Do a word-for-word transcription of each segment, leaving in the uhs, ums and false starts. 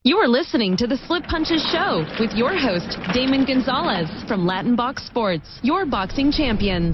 You are listening to the Slip Punches Show with your host, Damon Gonzalez from Latin Box Sports, your boxing champions.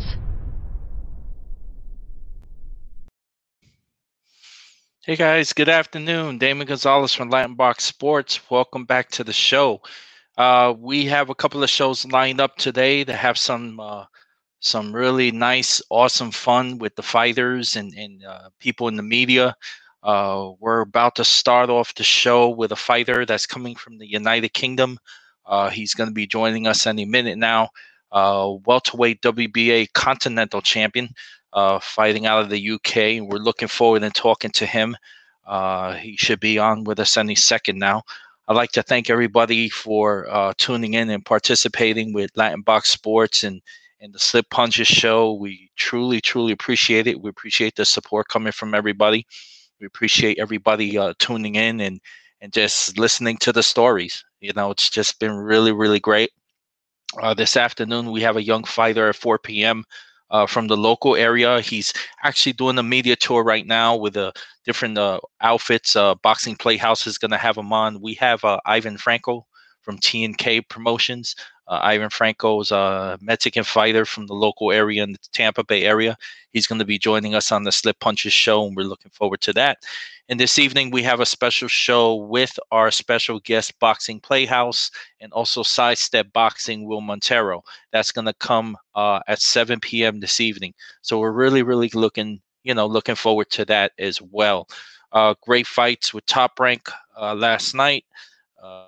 Hey guys, good afternoon. Damon Gonzalez from Latin Box Sports. Welcome back to the show. Uh, we have a couple of shows lined up today to have some uh, some really nice, awesome fun with the fighters and, and uh, people in the media. Uh, we're about to start off the show with a fighter that's coming from the United Kingdom. Uh, he's going to be joining us any minute now. Uh, welterweight W B A Continental Champion, uh, fighting out of the U K. We're looking forward to talking to him. Uh, he should be on with us any second now. I'd like to thank everybody for uh, tuning in and participating with Latin Box Sports and and the Slip Punches Show. We truly, truly appreciate it. We appreciate the support coming from everybody. We appreciate everybody uh, tuning in and, and just listening to the stories. You know, it's just been really, really great. Uh, this afternoon, we have a young fighter at four p.m. Uh, from the local area. He's actually doing a media tour right now with uh, different uh, outfits. Uh, Boxing Playhouse is going to have him on. We have uh, Ivan Franco from T N K Promotions. Uh, Ivan Franco is a Mexican fighter from the local area in the Tampa Bay area. He's going to be joining us on the Slip Punches Show, and we're looking forward to that. And this evening, we have a special show with our special guest, Boxing Playhouse, and also Sidestep Boxing, Will Montero. That's going to come uh, at seven p.m. this evening. So we're really, really looking, you know, looking forward to that as well. Uh, great fights with Top Rank uh, last night. Uh,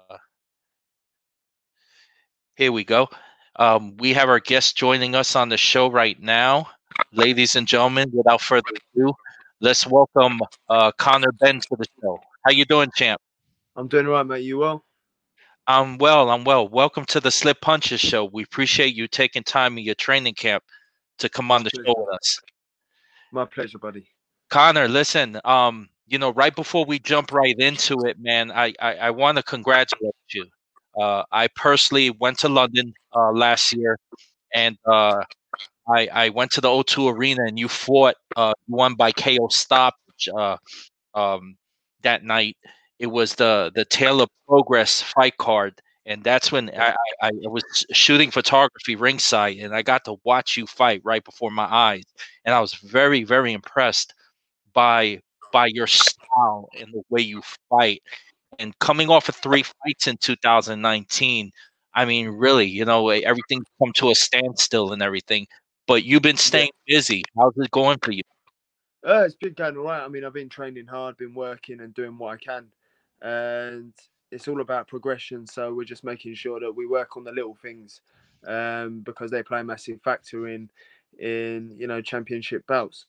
Here we go. Um, we have our guest joining us on the show right now. Ladies and gentlemen, without further ado, let's welcome uh, Conor Benn to the show. How you doing, champ? I'm doing all right, mate. You well? I'm well. I'm well. Welcome to the Slip Punches Show. We appreciate you taking time in your training camp to come on the show with us. My pleasure, buddy. Conor, listen, um, you know, right before we jump right into it, man, I, I, I want to congratulate you. Uh, I personally went to London uh, last year, and uh, I, I went to the O two Arena, and you fought, uh, you won by K O stoppage uh, um, that night. It was the the Tale of Progress fight card, and that's when I, I, I was shooting photography ringside, and I got to watch you fight right before my eyes, and I was very, very impressed by by your style and the way you fight. And coming off of three fights in two thousand nineteen, I mean, really, you know, eh, everything's come to a standstill and everything. But you've been staying busy. How's it going for you? Uh, it's been going all right. I mean, I've been training hard, been working and doing what I can. And it's all about progression. So we're just making sure that we work on the little things um, because they play a massive factor in, in you know, championship belts.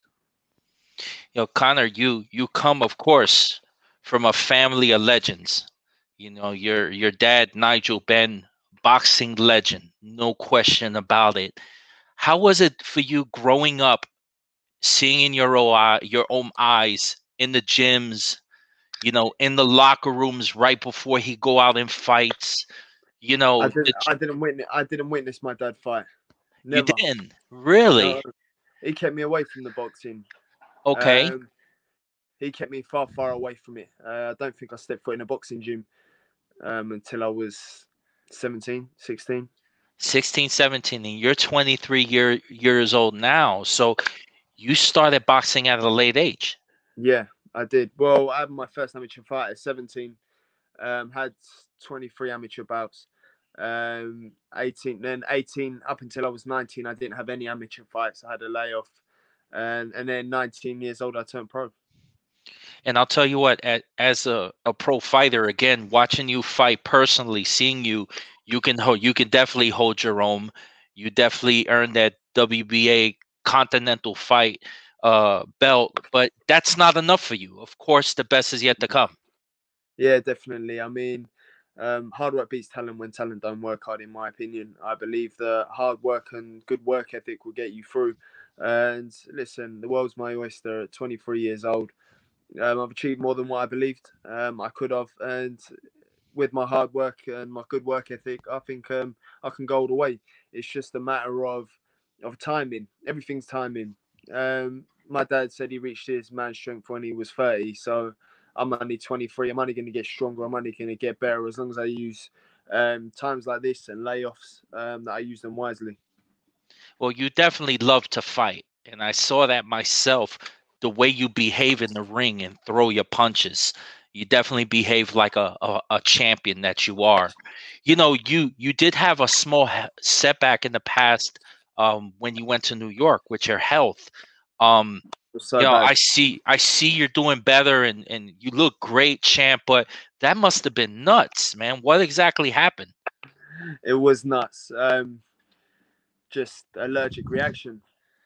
You know, Conor, you you come, of course, from a family of legends. You know, your your dad, Nigel Benn, boxing legend, no question about it. How was it for you growing up, seeing in your own eye, your own eyes in the gyms, you know, in the locker rooms right before he go out and fights? You know, I didn't. the, I didn't witness. I didn't witness my dad fight. you Never. didn't really. No, he kept me away from the boxing. Okay. Um, he kept me far, far away from it. Uh, I don't think I stepped foot in a boxing gym um, until I was seventeen, sixteen. sixteen, seventeen, and you're twenty-three year, years old now. So you started boxing at a late age. Yeah, I did. Well, I had my first amateur fight at seventeen. Um, had twenty-three amateur bouts. Um, eighteen, then eighteen up until I was nineteen. I didn't have any amateur fights. I had a layoff, and and then nineteen years old, I turned pro. And I'll tell you what, at, as a, a pro fighter, again, watching you fight personally, seeing you, you can hold, you can definitely hold your own. You definitely earned that W B A Continental fight uh, belt, but that's not enough for you. Of course, the best is yet to come. Yeah, definitely. I mean, um, hard work beats talent when talent don't work hard, in my opinion. I believe that hard work and good work ethic will get you through. And listen, the world's my oyster at twenty-three years old. Um, I've achieved more than what I believed um, I could have. And with my hard work and my good work ethic, I think um, I can go all the way. It's just a matter of of timing. Everything's timing. Um, my dad said he reached his man strength when he was thirty. So I'm only twenty-three. I'm only going to get stronger. I'm only going to get better as long as I use um, times like this and layoffs um, that I use them wisely. Well, you definitely love to fight, and I saw that myself. The way you behave in the ring and throw your punches, you definitely behave like a, a, a champion that you are. You know, you you did have a small he- setback in the past um, when you went to New York with your health. Um, It was you so know, bad. I see I see you're doing better, and and you look great, champ. But that must have been nuts, man. What exactly happened? It was nuts. Um, just allergic reaction.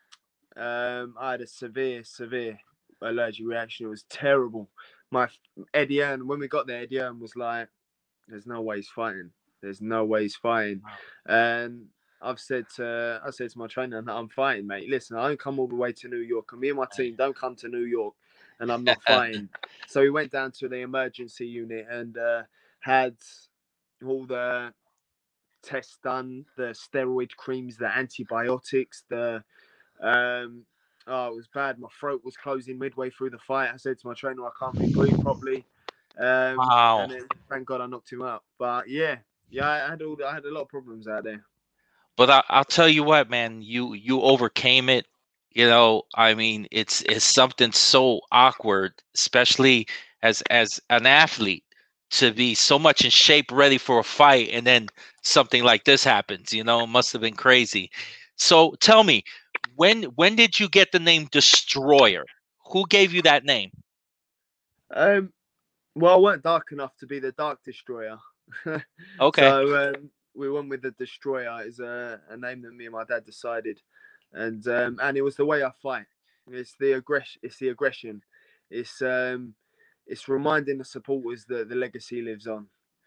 Um, I had a severe, severe allergic reaction. It was terrible. My Eddie Earn, when we got there, Eddie Earn was like, "There's no way he's fighting. There's no way he's fighting." Wow. And I've said to I said to my trainer that I'm fighting, mate. Listen, I don't come all the way to New York, and me and my team don't come to New York, and I'm not fighting. So we went down to the emergency unit and uh, had all the tests done, the steroid creams, the antibiotics, the um, oh, it was bad. My throat was closing midway through the fight. I said to my trainer, I can't really breathe properly. Um, Wow. and then thank God I knocked him out. But yeah, yeah, I had all, I had a lot of problems out there. But I, I'll tell you what, man, you you overcame it. You know, I mean, it's it's something so awkward, especially as as an athlete, to be so much in shape, ready for a fight, and then something like this happens. You know, it must have been crazy. So tell me, when when did you get the name Destroyer? Who gave you that name? Um, well, I weren't dark enough to be the Dark Destroyer, Okay. so um, we went with the Destroyer. Is a, a name that me and my dad decided, and um, and it was the way I fight. It's the aggression. It's the aggression. It's um, it's reminding the supporters that the legacy lives on.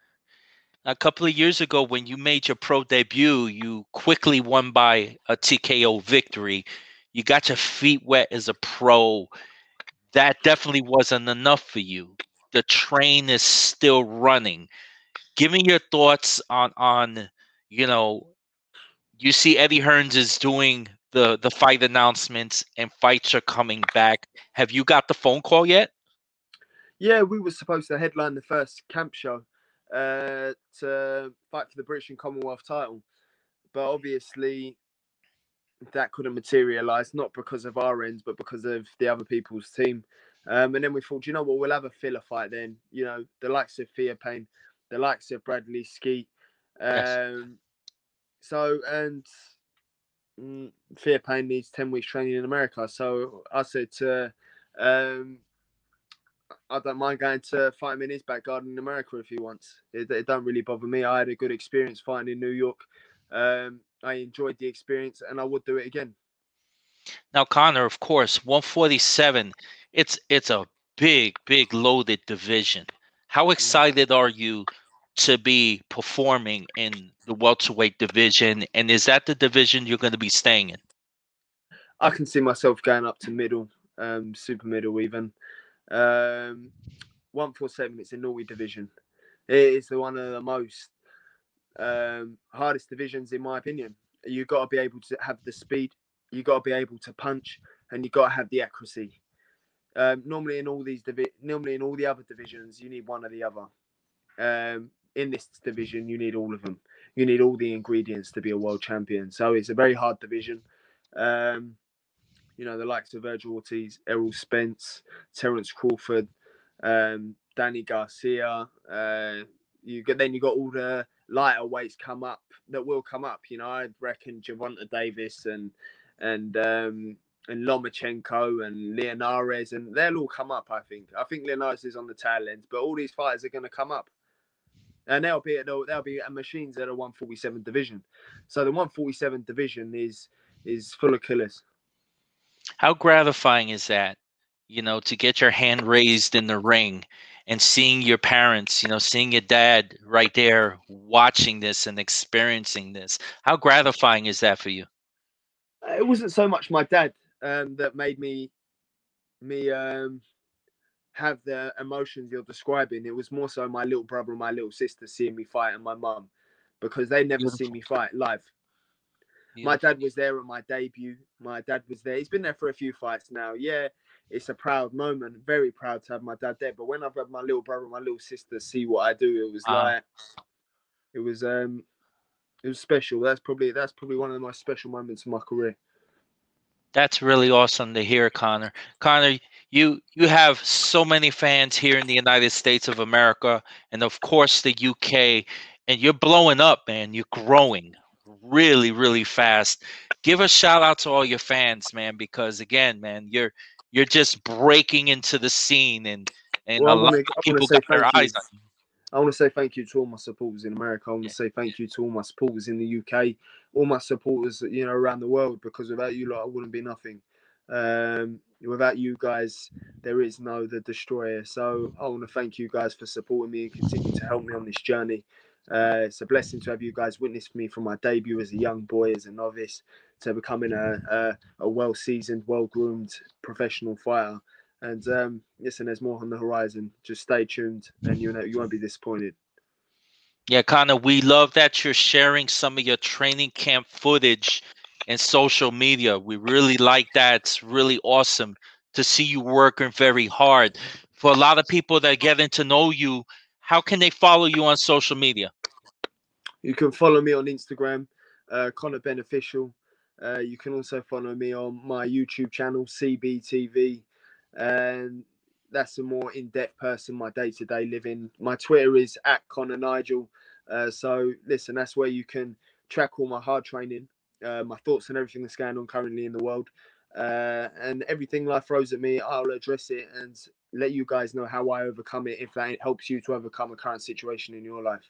A couple of years ago, when you made your pro debut, you quickly won by a T K O victory. You got your feet wet as a pro. That definitely wasn't enough for you. The train is still running. Give me your thoughts on on you know, you see Eddie Hearns is doing the the fight announcements and fights are coming back. Have you got the phone call yet? Yeah, we were supposed to headline the first camp show uh, to fight for the British and Commonwealth title, but obviously that couldn't materialise, not because of our ends, but because of the other people's team. Um, and then we thought, you know what, we'll have a filler fight then. You know, the likes of Thea Payne, the likes of Bradley Skeet. Yes. Um, so, and mm, Thea Payne needs ten weeks training in America. So I said to um, I don't mind going to fight him in his back garden in America if he wants. It, it don't really bother me. I had a good experience fighting in New York. Um, I enjoyed the experience, and I would do it again. Now, Connor, of course, one forty-seven, it's it's a big, big loaded division. How excited are you to be performing in the welterweight division? And is that the division you're going to be staying in? I can see myself going up to middle, um, super middle even. Um, one forty-seven, it's a naughty division. It is the one of the most um, hardest divisions, in my opinion. You've got to be able to have the speed, you've got to be able to punch, and you've got to have the accuracy. Um, normally in all these divi- normally in all the other divisions, you need one or the other. Um, in this division, you need all of them. You need all the ingredients to be a world champion. So it's a very hard division. Um, you know, the likes of Virgil Ortiz, Errol Spence, Terence Crawford, um, Danny Garcia. Uh, you get then you got all the lighter weights come up that will come up. You know, I reckon Gervonta Davis and and um, and Lomachenko and Leonares, and they'll all come up. I think. I think Leonares is on the tail end, but all these fighters are going to come up. And they'll be at they'll, they'll be at machines at a one forty-seven division. So the one forty-seven division is is full of killers. How gratifying is that, you know, to get your hand raised in the ring and seeing your parents, you know, seeing your dad right there watching this and experiencing this? How gratifying is that for you? It wasn't so much my dad um, that made me me um, have the emotions you're describing. It was more so my little brother and my little sister seeing me fight, and my mum, because they never seen Beautiful. me fight live. My Beautiful. dad was there at my debut. My dad was there. He's been there for a few fights now. Yeah, it's a proud moment. Very proud to have my dad there. But when I've had my little brother and my little sister see what I do, it was Uh, like it was um it was special. That's probably that's probably one of the most special moments of my career. That's really awesome to hear, Connor. Connor, you you have so many fans here in the United States of America, and of course the U K, and you're blowing up, man. You're growing really, really fast. Give a shout out to all your fans, man, because again, man, you're you're just breaking into the scene, and and Well, a I lot want to of I want to people say got their thank you. eyes on you. I want to say thank you to all my supporters in America. I want Yeah. to say thank you to all my supporters in the U K, all my supporters, you know, around the world. Because without you lot, I wouldn't be nothing. Um, without you guys, there is no The Destroyer. So I want to thank you guys for supporting me and continue to help me on this journey. Uh, it's a blessing to have you guys witness me from my debut as a young boy, as a novice, to becoming a a, a well-seasoned, well-groomed professional fighter. And um, listen, there's more on the horizon. Just stay tuned, and you know you won't be disappointed. Yeah, Connor, we love that you're sharing some of your training camp footage and social media. We really like that. It's really awesome to see you working very hard. For a lot of people that are getting to know you, how can they follow you on social media? You can follow me on Instagram, uh, Connor Beneficial. Uh, you can also follow me on my YouTube channel, C B T V, and that's a more in-depth person, my day-to-day living. My Twitter is at Connor Nigel. Uh, so listen, that's where you can track all my hard training, uh, my thoughts on everything that's going on currently in the world, uh, and everything life throws at me. I'll address it and let you guys know how I overcome it, if that helps you to overcome a current situation in your life.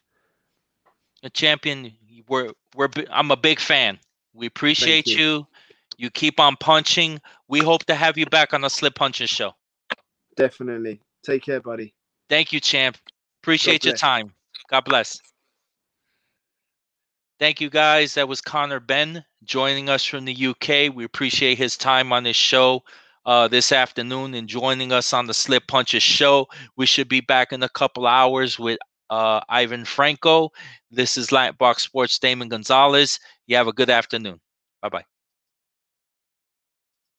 A champion, we're we're bi- I'm a big fan. We appreciate you. you. You keep on punching. We hope to have you back on the Slip Punching Show. Definitely. Take care, buddy. Thank you, champ. Appreciate your bless. time. God bless. Thank you, guys. That was Connor Ben joining us from the U K. We appreciate his time on this show uh, this afternoon and joining us on the Slip Punches Show. We should be back in a couple hours with uh, Ivan Franco. This is Latin Box Sports, Damon Gonzalez. You have a good afternoon. Bye-bye.